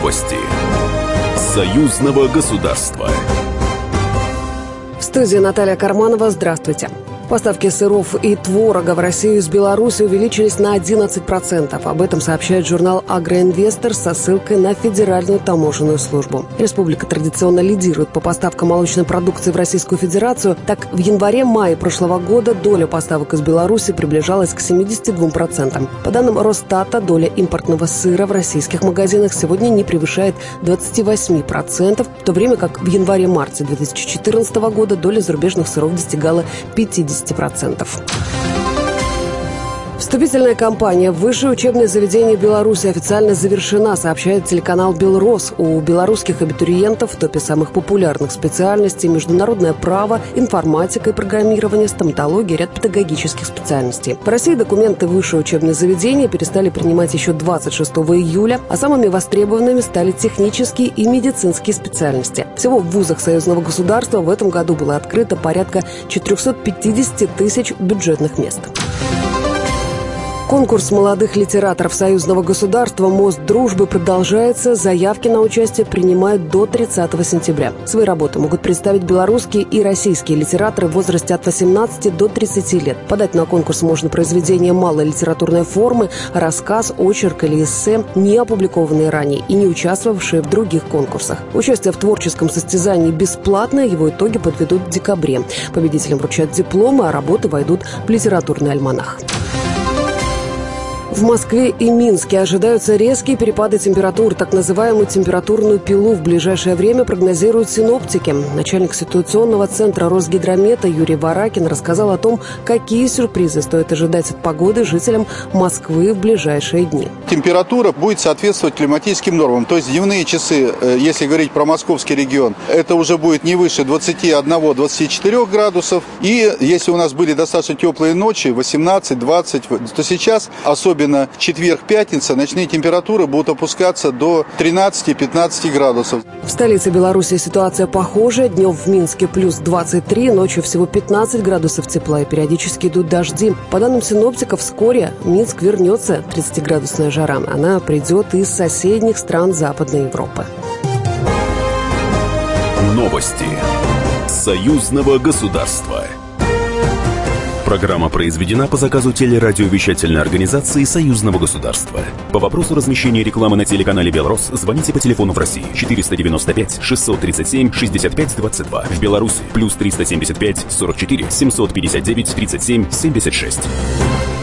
Новости союзного государства. В студии Наталья Карманова. Здравствуйте. Поставки сыров и творога в Россию из Беларуси увеличились на 11%. Об этом сообщает журнал «Агроинвестор» со ссылкой на Федеральную таможенную службу. Республика традиционно лидирует по поставкам молочной продукции в Российскую Федерацию. Так, в январе-мае прошлого года доля поставок из Беларуси приближалась к 72%. По данным Росстата, доля импортного сыра в российских магазинах сегодня не превышает 28%, в то время как в январе-марте 2014 года доля зарубежных сыров достигала 50%. Вступительная кампания в высшее учебное заведение Беларуси официально завершена, сообщает телеканал «Белрос». У белорусских абитуриентов в топе самых популярных специальностей международное право, информатика и программирование, стоматология, ряд педагогических специальностей. В России документы в высшее учебное заведение перестали принимать еще 26 июля, а самыми востребованными стали технические и медицинские специальности. Всего в вузах союзного государства в этом году было открыто порядка 450 тысяч бюджетных мест. Конкурс молодых литераторов союзного государства «Мост дружбы» продолжается. Заявки на участие принимают до 30 сентября. Свои работы могут представить белорусские и российские литераторы в возрасте от 18 до 30 лет. Подать на конкурс можно произведения малой литературной формы, рассказ, очерк или эссе, не опубликованные ранее и не участвовавшие в других конкурсах. Участие в творческом состязании бесплатно, его итоги подведут в декабре. Победителям вручат дипломы, а работы войдут в литературный альманах. В Москве и Минске ожидаются резкие перепады температур. Так называемую температурную пилу в ближайшее время прогнозируют синоптики. Начальник ситуационного центра Росгидромета Юрий Варакин рассказал о том, какие сюрпризы стоит ожидать от погоды жителям Москвы в ближайшие дни. Температура будет соответствовать климатическим нормам. То есть дневные часы, если говорить про московский регион, это уже будет не выше 21-24 градусов. И если у нас были достаточно теплые ночи, 18-20, то сейчас особенно четверг, пятница, ночные температуры будут опускаться до 13-15 градусов. В столице Беларуси ситуация похожая. Днем в Минске плюс 23, ночью всего 15 градусов тепла и периодически идут дожди. По данным синоптиков, вскоре Минск вернется 30-градусная жара. Она придет из соседних стран Западной Европы. Новости союзного государства. Программа произведена по заказу телерадиовещательной организации союзного государства. По вопросу размещения рекламы на телеканале «Белрос» звоните по телефону в России 495 637 65 22. В Беларуси +375 44 759 37 76.